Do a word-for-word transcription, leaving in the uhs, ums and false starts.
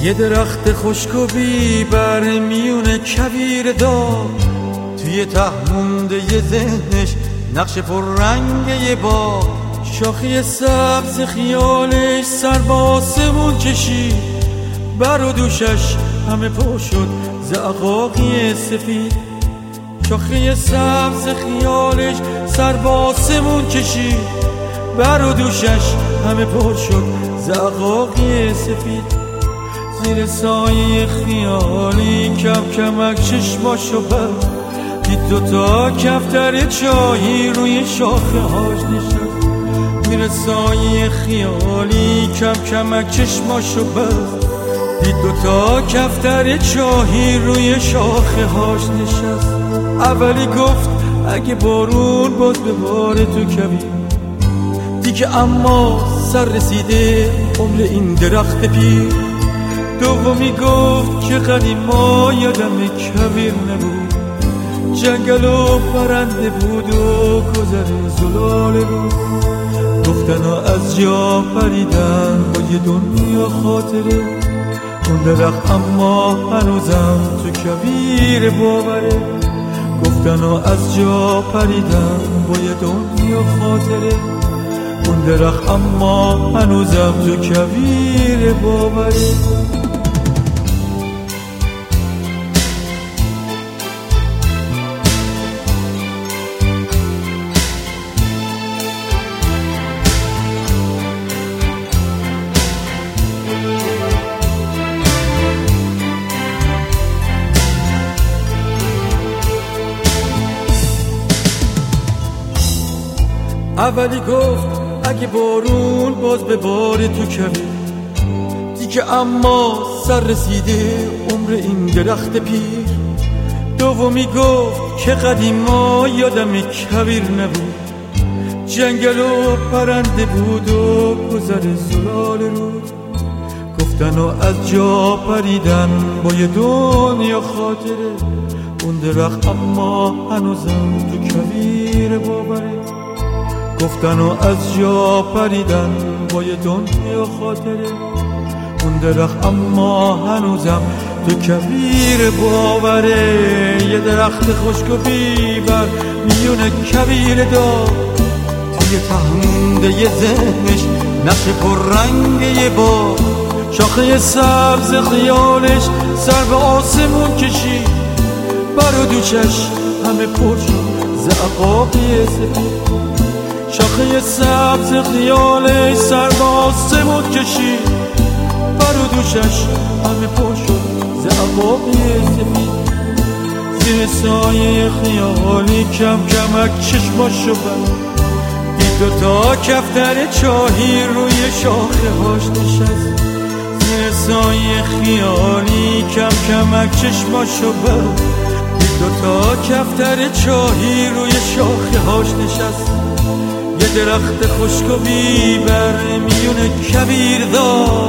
یه درخت خشک و بیبر میون کویر دار، توی ته مونده یه ذهنش نقش پر رنگ یه باغ. شاخی سبز خیالش سر با آسمون کشید، بر و دوشش همه پر شد زعقاقی سفید. شاخی سبز خیالش سر با آسمون کشید، بر و دوشش همه پر شد زعقاقی سفید. زیر سایه خیالی کم کمک چشماشو بست، دید دوتا کفتر چاهی روی شاخه هاش نشست. زیر سایه خیالی کم کمک چشماشو بست، دید دوتا کفتر چاهی روی شاخه هاش نشست. اولی گفت اگه بارون باز بباره تو کویر، دیگه اما سر رسیده عمر این درخت پیر. دومی گفت که قدیما یادم کویر نبود، جنگل و پرنده بود و گذر زلاله بود. گفتن ها از جا پریدن با یه دنیا خاطره، اون درخت اما هنوزم تو کویر باوره. گفتن ها از جا پریدن با یه دنیا خاطره، اون درخت اما هنوزم تو کویر باوره. اولی گفت اگه بارون باز بباره تو کویر، دیگه اما سر رسیده عمر این درخت پیر. دومی گفت که قدیما یادم کویر نبود، جنگل و پرنده بود و گذر زلال رود. گفتن و از جا پریدن با یه دنیا خاطره، اون درخت اما هنوزم تو کویر باوره. گفتن و از جا پریدن با یه دنیا خاطره، اون درخت اما هنوزم تو کویر باوره. یه درخت خشک و بیبر میون کویر دار، توی ته مونده یه ذهنش نقش پر رنگ یه باغ. شاخه سبز خیالش سر به آسمون کشید، بر و دوشش همه پر شد زعقاقی سفید. شاخه سبز خیالش سر به آسمون کشید، بر و دوشش همه پر شد زعقاقی سفید. زیر سایه خیالی کم کمک چشماشو بست، دید دوتا کفتر چاهی روی شاخه هاش نشست. زیر سایه خیالی کم کمک چشماشو بست، دید دوتا کفتر چاهی روی شاخه هاش نشست. یه درخت خشک و بیبر میون کویر دار،